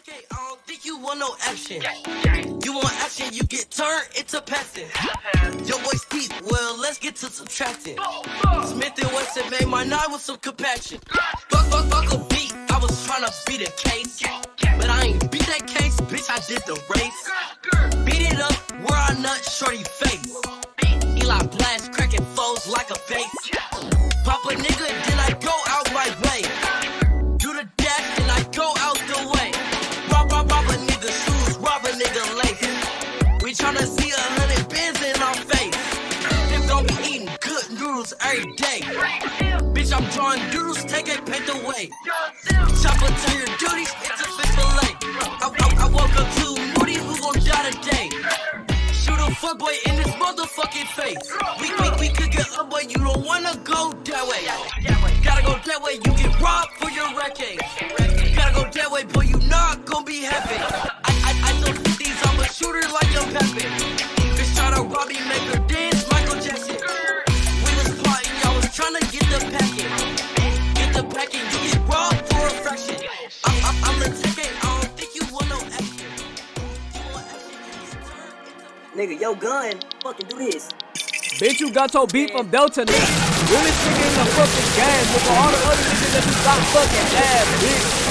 I don't think you want no action. You want action, you get turned into passive. Your boy's deep, well, let's get to subtracting. Smith & Wesson made my night with some compaction. Fuck a beat, I was tryna beat a case. But I ain't beat that case, bitch, I did the race. Beat it up where I nut shorty face. Eli blast, cracking foes like a face. Pop a nigga, then I go out my way. Do the dash, then I go out the way. Rob a nigga shoes, rob a nigga lace. We tryna see 100 bins in our face. Them gon' be eating good noodles every day. Bitch, I'm drawing doodles, take a paint away. Chopper to your duties, it's a fish fillet. I woke up too moody, who gon' die today? Shoot a fuckboy in his motherfucking face. We could get up, but you don't wanna go that way. Gotta go that way, you get robbed for your record. Gotta go that way, boy, you not gon' be happy. I know these, I'm a shooter like your Pepe. Bitch tryna rob me, make her dance, Michael Jackson. We was plotting, y'all was tryna get the packet. Get the packet, you get robbed for a fraction. I'm the ticket, I don't think you want no action. Nigga, yo gun, fucking do this. Bitch, you got your beat from Delta, nigga. Realest nigga in the fucking game. With all the other niggas that you got fucking ass, bitch.